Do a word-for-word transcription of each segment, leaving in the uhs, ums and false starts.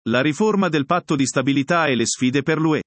La riforma del patto di stabilità e le sfide per l'U E.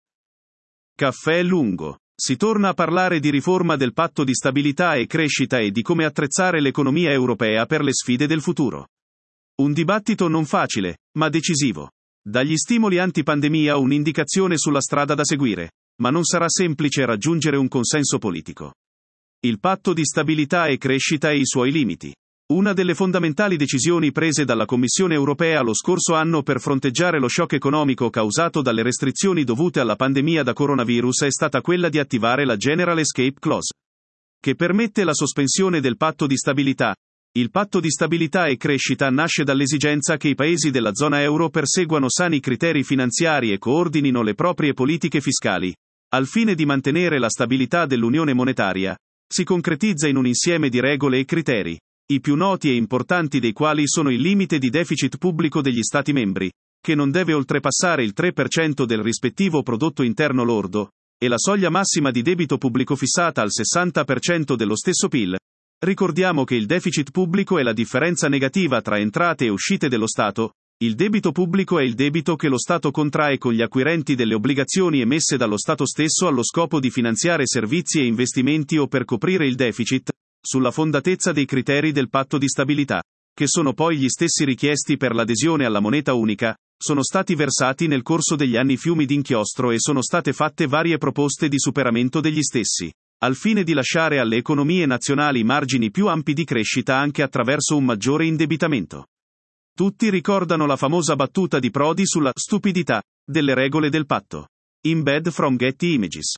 Caffè lungo. Si torna a parlare di riforma del patto di stabilità e crescita e di come attrezzare l'economia europea per le sfide del futuro. Un dibattito non facile, ma decisivo. Dagli stimoli antipandemia un'indicazione sulla strada da seguire, ma non sarà semplice raggiungere un consenso politico. Il patto di stabilità e crescita e i suoi limiti. Una delle fondamentali decisioni prese dalla Commissione europea lo scorso anno per fronteggiare lo shock economico causato dalle restrizioni dovute alla pandemia da coronavirus è stata quella di attivare la General Escape Clause, che permette la sospensione del patto di stabilità. Il patto di stabilità e crescita nasce dall'esigenza che i paesi della zona euro perseguano sani criteri finanziari e coordinino le proprie politiche fiscali, al fine di mantenere la stabilità dell'unione monetaria. Si concretizza in un insieme di regole e criteri, i più noti e importanti dei quali sono il limite di deficit pubblico degli Stati membri, che non deve oltrepassare il tre per cento del rispettivo prodotto interno lordo, e la soglia massima di debito pubblico fissata al sessanta per cento dello stesso P I L. Ricordiamo che il deficit pubblico è la differenza negativa tra entrate e uscite dello Stato. Il debito pubblico è il debito che lo Stato contrae con gli acquirenti delle obbligazioni emesse dallo Stato stesso allo scopo di finanziare servizi e investimenti o per coprire il deficit, sulla fondatezza dei criteri del patto di stabilità, che sono poi gli stessi richiesti per l'adesione alla moneta unica, sono stati versati nel corso degli anni fiumi d'inchiostro e sono state fatte varie proposte di superamento degli stessi, al fine di lasciare alle economie nazionali margini più ampi di crescita anche attraverso un maggiore indebitamento. Tutti ricordano la famosa battuta di Prodi sulla stupidità delle regole del patto. Embed from Getty Images.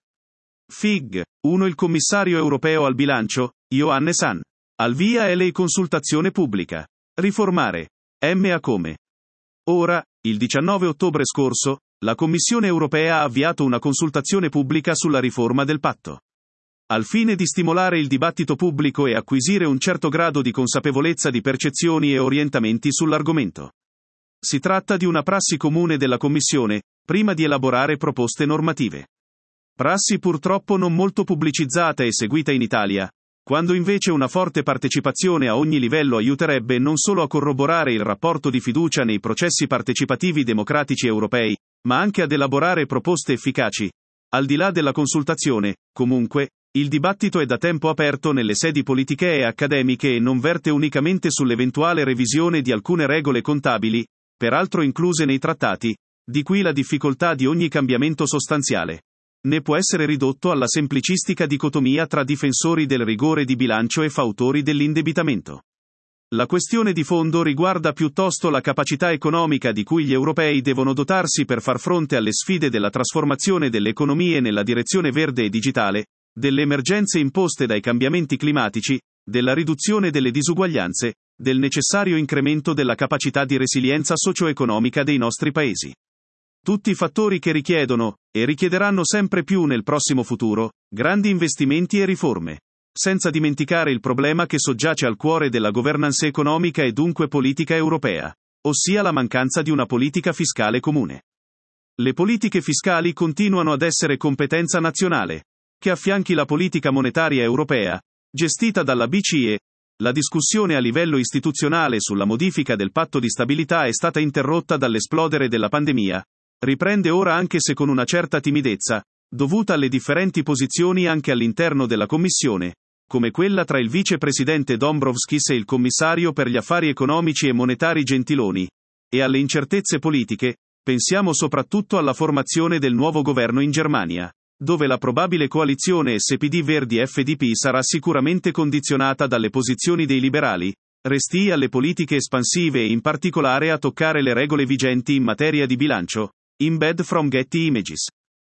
Fig. uno Il commissario europeo al bilancio, Johannes Hahn. Al via L E consultazione pubblica. Riformare. M A come. Ora, il diciannove ottobre scorso, la Commissione europea ha avviato una consultazione pubblica sulla riforma del patto. Al fine di stimolare il dibattito pubblico e acquisire un certo grado di consapevolezza di percezioni e orientamenti sull'argomento. Si tratta di una prassi comune della Commissione, prima di elaborare proposte normative. Prassi purtroppo non molto pubblicizzata e seguita in Italia, quando invece una forte partecipazione a ogni livello aiuterebbe non solo a corroborare il rapporto di fiducia nei processi partecipativi democratici europei, ma anche ad elaborare proposte efficaci. Al di là della consultazione, comunque, il dibattito è da tempo aperto nelle sedi politiche e accademiche e non verte unicamente sull'eventuale revisione di alcune regole contabili, peraltro incluse nei trattati, di qui la difficoltà di ogni cambiamento sostanziale. Ne può essere ridotto alla semplicistica dicotomia tra difensori del rigore di bilancio e fautori dell'indebitamento. La questione di fondo riguarda piuttosto la capacità economica di cui gli europei devono dotarsi per far fronte alle sfide della trasformazione delle economie nella direzione verde e digitale, delle emergenze imposte dai cambiamenti climatici, della riduzione delle disuguaglianze, del necessario incremento della capacità di resilienza socio-economica dei nostri paesi. Tutti fattori che richiedono, e richiederanno sempre più nel prossimo futuro, grandi investimenti e riforme. Senza dimenticare il problema che soggiace al cuore della governance economica e dunque politica europea, ossia la mancanza di una politica fiscale comune. Le politiche fiscali continuano ad essere competenza nazionale, che affianchi la politica monetaria europea, gestita dalla B C E. La discussione a livello istituzionale sulla modifica del patto di stabilità è stata interrotta dall'esplodere della pandemia. Riprende ora anche se con una certa timidezza, dovuta alle differenti posizioni anche all'interno della Commissione, come quella tra il vicepresidente Dombrovskis e il commissario per gli affari economici e monetari Gentiloni, e alle incertezze politiche. Pensiamo soprattutto alla formazione del nuovo governo in Germania, dove la probabile coalizione S P D Verdi-F D P sarà sicuramente condizionata dalle posizioni dei liberali, resti alle politiche espansive e in particolare a toccare le regole vigenti in materia di bilancio. Embed from Getty Images.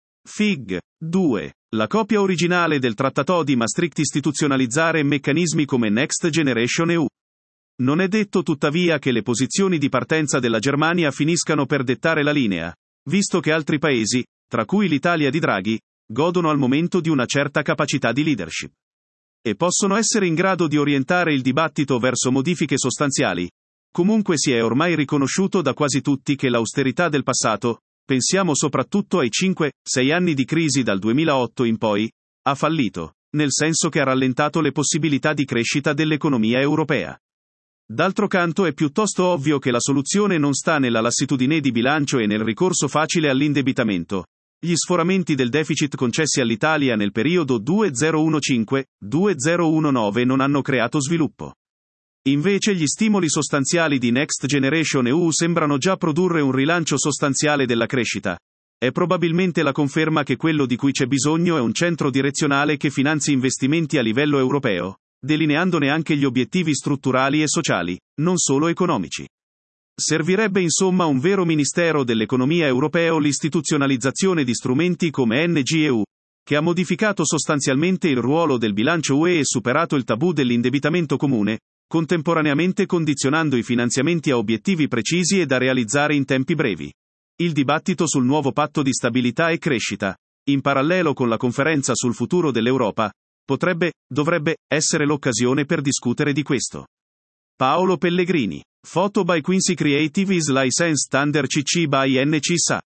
Fig. due. La copia originale del Trattato di Maastricht istituzionalizzare meccanismi come Next Generation E U. Non è detto tuttavia che le posizioni di partenza della Germania finiscano per dettare la linea, visto che altri paesi, tra cui l'Italia di Draghi, godono al momento di una certa capacità di leadership. E possono essere in grado di orientare il dibattito verso modifiche sostanziali. Comunque si è ormai riconosciuto da quasi tutti che l'austerità del passato, pensiamo soprattutto ai cinque sei anni di crisi dal duemilaotto in poi, ha fallito, nel senso che ha rallentato le possibilità di crescita dell'economia europea. D'altro canto è piuttosto ovvio che la soluzione non sta nella lassitudine di bilancio e nel ricorso facile all'indebitamento. Gli sforamenti del deficit concessi all'Italia nel periodo duemiladiciannove duemiladiciannove non hanno creato sviluppo. Invece gli stimoli sostanziali di Next Generation E U sembrano già produrre un rilancio sostanziale della crescita. È probabilmente la conferma che quello di cui c'è bisogno è un centro direzionale che finanzi investimenti a livello europeo, delineandone anche gli obiettivi strutturali e sociali, non solo economici. Servirebbe insomma un vero Ministero dell'Economia europeo, l'istituzionalizzazione di strumenti come N G E U, che ha modificato sostanzialmente il ruolo del bilancio U E e superato il tabù dell'indebitamento comune, contemporaneamente condizionando i finanziamenti a obiettivi precisi e da realizzare in tempi brevi. Il dibattito sul nuovo patto di stabilità e crescita, in parallelo con la conferenza sul futuro dell'Europa, potrebbe, dovrebbe, essere l'occasione per discutere di questo. Paolo Pellegrini. Photo by Quincy Creative is licensed under C C by N C S A.